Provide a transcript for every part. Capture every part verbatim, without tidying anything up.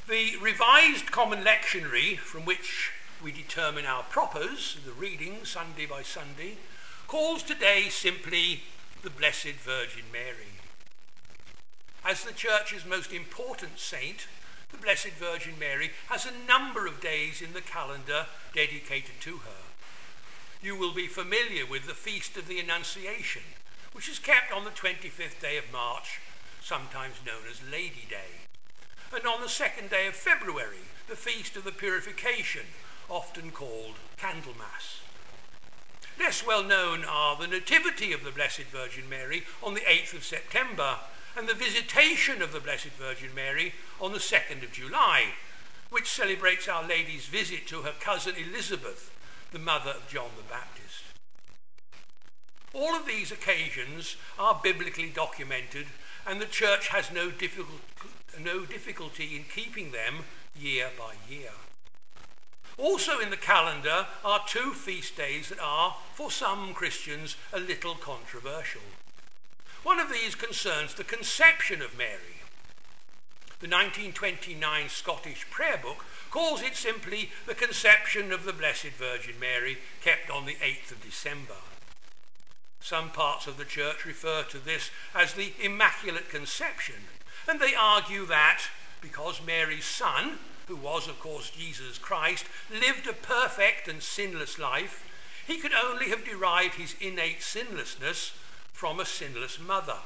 The Revised Common Lectionary, from which we determine our propers, the reading Sunday by Sunday, calls today simply the Blessed Virgin Mary. As the Church's most important saint, the Blessed Virgin Mary has a number of days in the calendar dedicated to her. You will be familiar with the Feast of the Annunciation, which is kept on the twenty-fifth day of March, sometimes known as Lady Day, and on the second day of February, the Feast of the Purification, often called Candlemas. Less well known are the Nativity of the Blessed Virgin Mary on the eighth of September and the Visitation of the Blessed Virgin Mary on the second of July, which celebrates Our Lady's visit to her cousin Elizabeth, the mother of John the Baptist. All of these occasions are biblically documented, and the Church has no difficult, no difficulty in keeping them year by year. Also in the calendar are two feast days that are, for some Christians, a little controversial. One of these concerns the conception of Mary. The nineteen twenty-nine Scottish Prayer Book calls it simply the conception of the Blessed Virgin Mary, kept on the eighth of December. Some parts of the Church refer to this as the Immaculate Conception, and they argue that because Mary's son, who was of course Jesus Christ, lived a perfect and sinless life, he could only have derived his innate sinlessness from a sinless mother.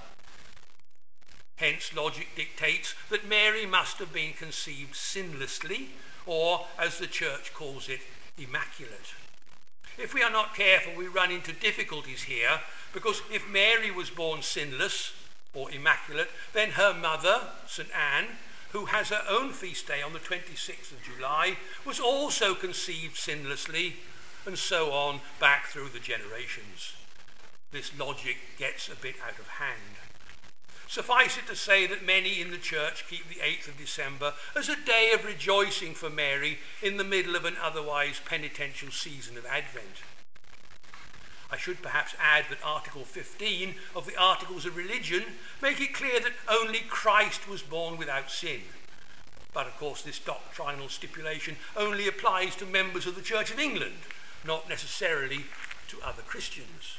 Hence logic dictates that Mary must have been conceived sinlessly, or as the Church calls it, immaculate. If we are not careful, we run into difficulties here, because if Mary was born sinless or immaculate, then her mother, Saint Anne, who has her own feast day on the twenty-sixth of July, was also conceived sinlessly, and so on back through the generations. This logic gets a bit out of hand. Suffice it to say that many in the Church keep the eighth of December as a day of rejoicing for Mary in the middle of an otherwise penitential season of Advent. I should perhaps add that Article fifteen of the Articles of Religion make it clear that only Christ was born without sin. But of course this doctrinal stipulation only applies to members of the Church of England, not necessarily to other Christians.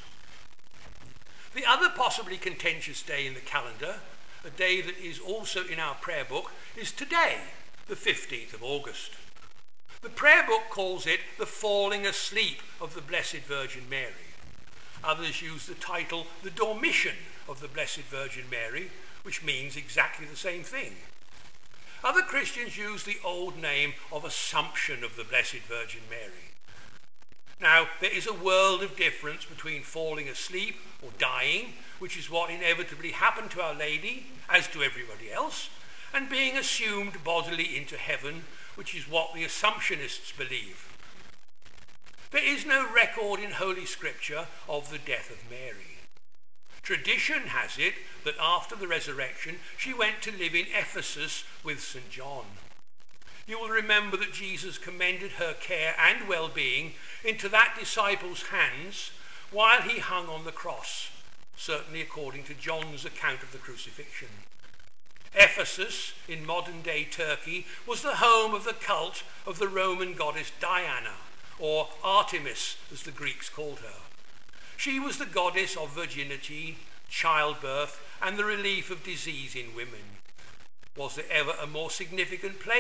The other possibly contentious day in the calendar, a day that is also in our prayer book, is today, the fifteenth of August. The prayer book calls it the falling asleep of the Blessed Virgin Mary. Others use the title the Dormition of the Blessed Virgin Mary, which means exactly the same thing. Other Christians use the old name of Assumption of the Blessed Virgin Mary. Now, there is a world of difference between falling asleep or dying, which is what inevitably happened to Our Lady, as to everybody else, and being assumed bodily into heaven, which is what the Assumptionists believe. There is no record in Holy Scripture of the death of Mary. Tradition has it that after the resurrection she went to live in Ephesus with Saint John. You will remember that Jesus commended her care and well-being into that disciple's hands while he hung on the cross, certainly according to John's account of the crucifixion. Ephesus, in modern-day Turkey, was the home of the cult of the Roman goddess Diana, or Artemis, as the Greeks called her. She was the goddess of virginity, childbirth, and the relief of disease in women. Was there ever a more significant place